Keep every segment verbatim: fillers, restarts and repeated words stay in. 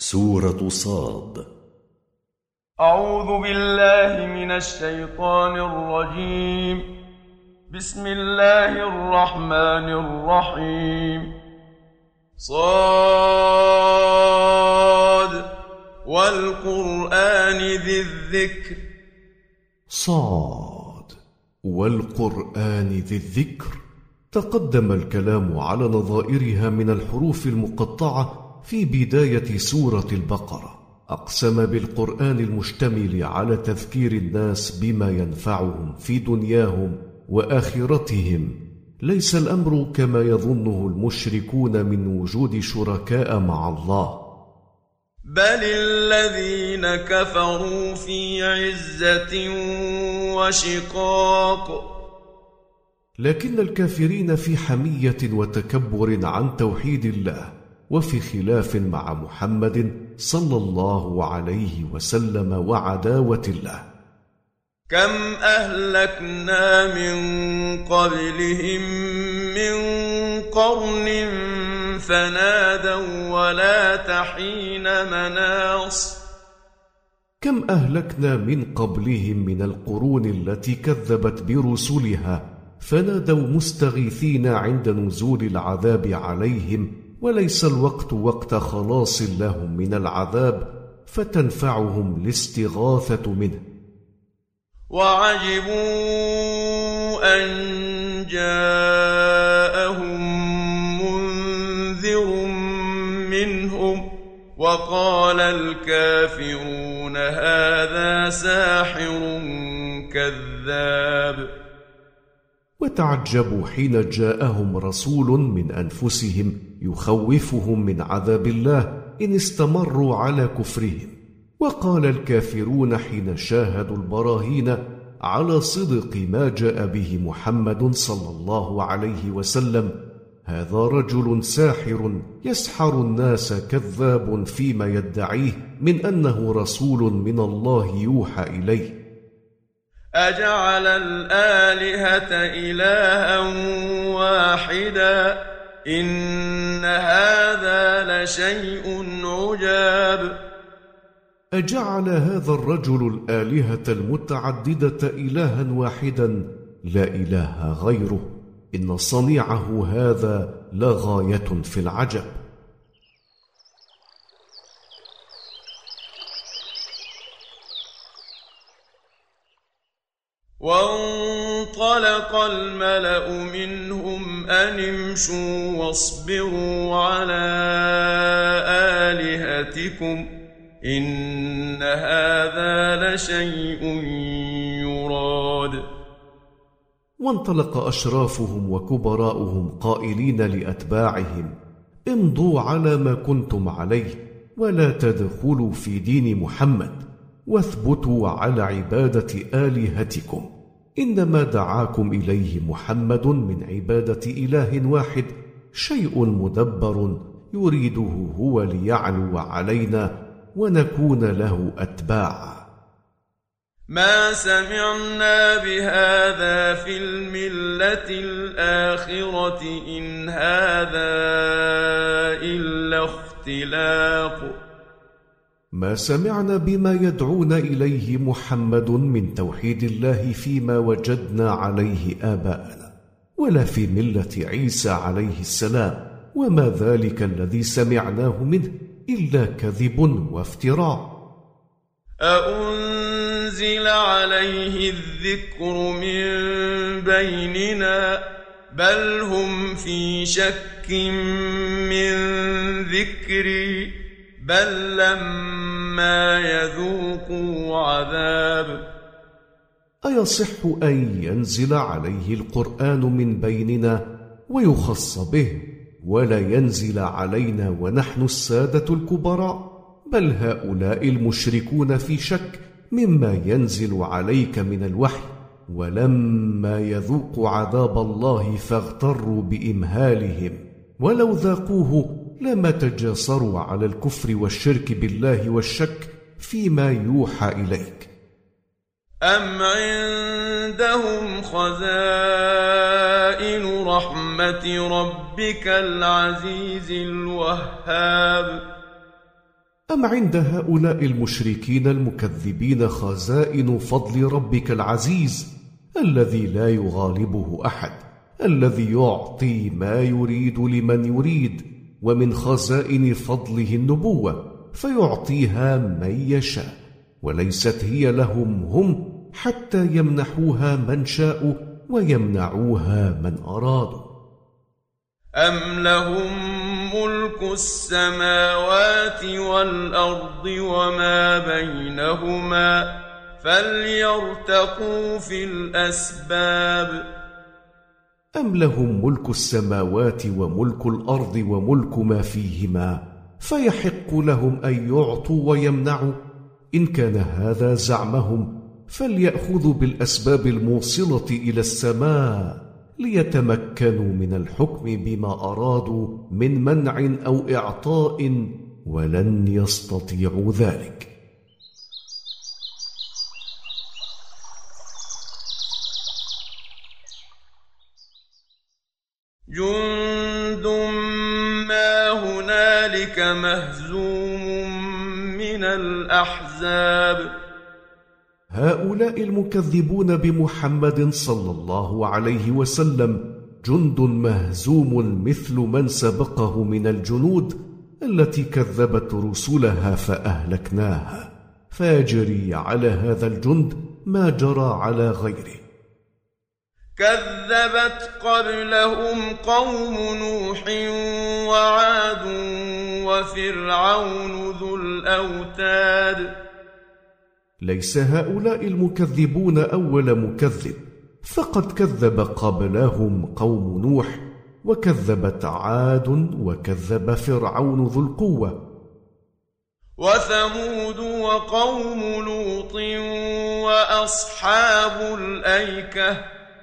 سورة صاد. أعوذ بالله من الشيطان الرجيم. بسم الله الرحمن الرحيم. صاد والقرآن ذي الذكر. صاد والقرآن ذي الذكر. تقدم الكلام على نظائرها من الحروف المقطعة في بداية سورة البقرة. أقسم بالقرآن المشتمل على تذكير الناس بما ينفعهم في دنياهم وآخرتهم. ليس الأمر كما يظنه المشركون من وجود شركاء مع الله، بل الذين كفروا في عزة وشقاق. لكن الكافرين في حمية وتكبر عن توحيد الله، وفي خلاف مع محمد صلى الله عليه وسلم وعداوة الله. كم أهلكنا من قبلهم من قرن فنادوا ولا تحين مناص. كم أهلكنا من قبلهم من القرون التي كذبت برسلها فنادوا مستغيثين عند نزول العذاب عليهم، وليس الوقت وقت خلاص لهم من العذاب فتنفعهم الاستغاثة منه. وعجبوا أن جاءهم منذر منهم وقال الكافرون هذا ساحر كذاب. وتعجبوا حين جاءهم رسول من أنفسهم يخوفهم من عذاب الله إن استمروا على كفرهم. وقال الكافرون حين شاهدوا البراهين على صدق ما جاء به محمد صلى الله عليه وسلم هذا رجل ساحر يسحر الناس كذاب فيما يدعيه من أنه رسول من الله يوحى إليه. أجعل الآلهة إلها واحدا إن هذا لشيء عجاب. أجعل هذا الرجل الآلهة المتعددة إلها واحدا لا إله غيره، إن صنيعه هذا لغاية في العجب. وانطلق الملأ منهم أن امشوا واصبروا على آلهتكم إن هذا لشيء يراد. وانطلق أشرافهم وكبراؤهم قائلين لأتباعهم امضوا على ما كنتم عليه ولا تدخلوا في دين محمد واثبتوا على عبادة آلهتكم، إنما دعاكم إليه محمد من عبادة إله واحد شيء مدبر يريده هو ليعلو علينا ونكون له أتباعا. ما سمعنا بهذا في الملة الآخرة إن هذا إلا اختلاق. ما سمعنا بما يدعون إليه محمد من توحيد الله فيما وجدنا عليه آباءنا، ولا في ملة عيسى عليه السلام، وما ذلك الذي سمعناه منه إلا كذب وافتراء. أأنزل عليه الذكر من بيننا بل هم في شك من ذكري بل لما يذوقوا عذاب. أيصح أن ينزل عليه القرآن من بيننا ويخص به ولا ينزل علينا ونحن السادة الكبراء؟ بل هؤلاء المشركون في شك مما ينزل عليك من الوحي، ولما يذوقوا عذاب الله فاغتروا بإمهالهم، ولو ذاقوه لما تجاسروا على الكفر والشرك بالله والشك فيما يوحى إليك. أم عندهم خزائن رحمة ربك العزيز الوهاب. أم عند هؤلاء المشركين المكذبين خزائن فضل ربك العزيز الذي لا يغالبه أحد، الذي يعطي ما يريد لمن يريد، ومن خزائن فضله النبوة فيعطيها من يشاء، وليست هي لهم هم حتى يمنحوها من شاءوا ويمنعوها من أرادوا. أم لهم ملك السماوات والأرض وما بينهما فليرتقوا في الأسباب. أم لهم ملك السماوات وملك الأرض وملك ما فيهما فيحق لهم أن يعطوا ويمنعوا؟ إن كان هذا زعمهم فليأخذوا بالأسباب الموصلة إلى السماء ليتمكنوا من الحكم بما أرادوا من منع أو إعطاء، ولن يستطيعوا ذلك. جند ما هنالك مهزوم من الأحزاب. هؤلاء المكذبون بمحمد صلى الله عليه وسلم جند مهزوم مثل من سبقه من الجنود التي كذبت رسلها فأهلكناها، فيجري على هذا الجند ما جرى على غيره. كذبت قبلهم قوم نوح وعاد وفرعون ذو الأوتاد. ليس هؤلاء المكذبون أول مكذب، فقد كذب قبلهم قوم نوح، وكذبت عاد، وكذب فرعون ذو القوة، وثمود وقوم لوط وأصحاب الأيكة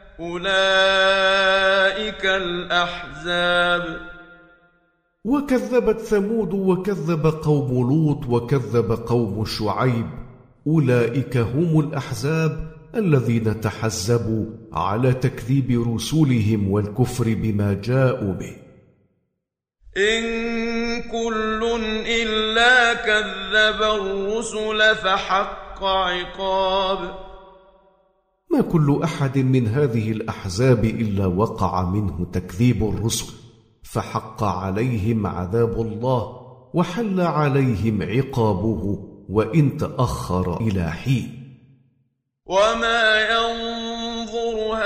أولئك الأحزاب. وكذبت ثمود، وكذب قوم لوط، وكذب قوم شعيب، أولئك هم الأحزاب الذين تحزبوا على تكذيب رسلهم والكفر بما جاءوا به. إن كل إلا كذب الرسل فحق عقاب. ما كل أحد من هذه الأحزاب إلا وقع منه تكذيب الرسل، فحق عليهم عذاب الله وحل عليهم عقابه وإن تأخر إلى حين. وما ينظر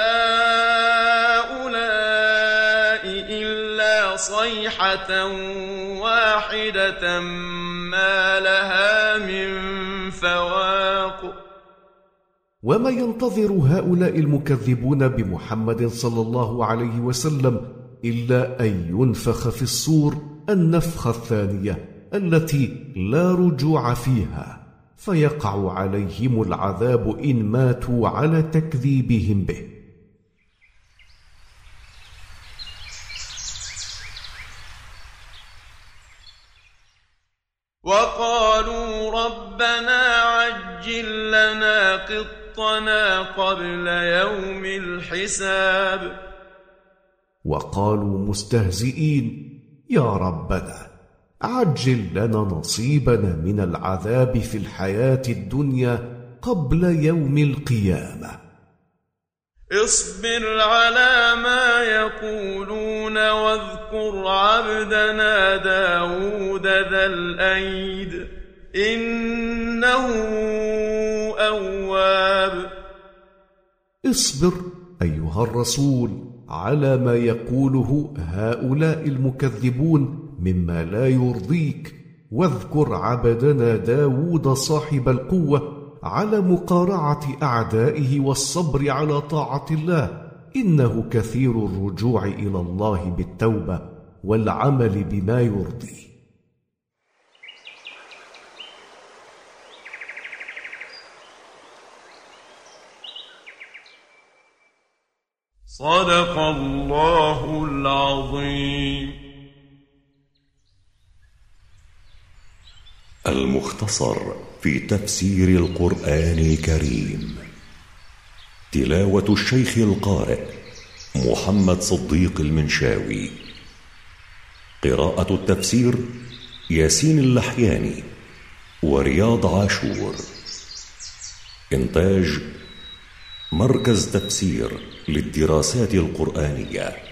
هؤلاء إلا صيحة واحدة ما لها من فواق. وما ينتظر هؤلاء المكذبون بمحمد صلى الله عليه وسلم إلا أن ينفخ في الصور النفخة الثانية التي لا رجوع فيها، فيقع عليهم العذاب إن ماتوا على تكذيبهم به. وقالوا ربنا عجل لنا قطنا قبل يوم الحساب. وقالوا مستهزئين: يا ربنا عجل لنا نصيبنا من العذاب في الحياة الدنيا قبل يوم القيامة. اصبر على ما يقولون واذكر عبدنا داود ذا الأيد إنه أواب. اصبر أيها الرسول على ما يقوله هؤلاء المكذبون مما لا يرضيك، واذكر عبدنا داود صاحب القوة على مقارعة أعدائه والصبر على طاعة الله، إنه كثير الرجوع إلى الله بالتوبة والعمل بما يرضيه. صدق الله العظيم. المختصر في تفسير القرآن الكريم، تلاوة الشيخ القارئ محمد صديق المنشاوي، قراءة التفسير ياسين اللحياني، ورياض عاشور. إنتاج مركز تفسير للدراسات القرآنية.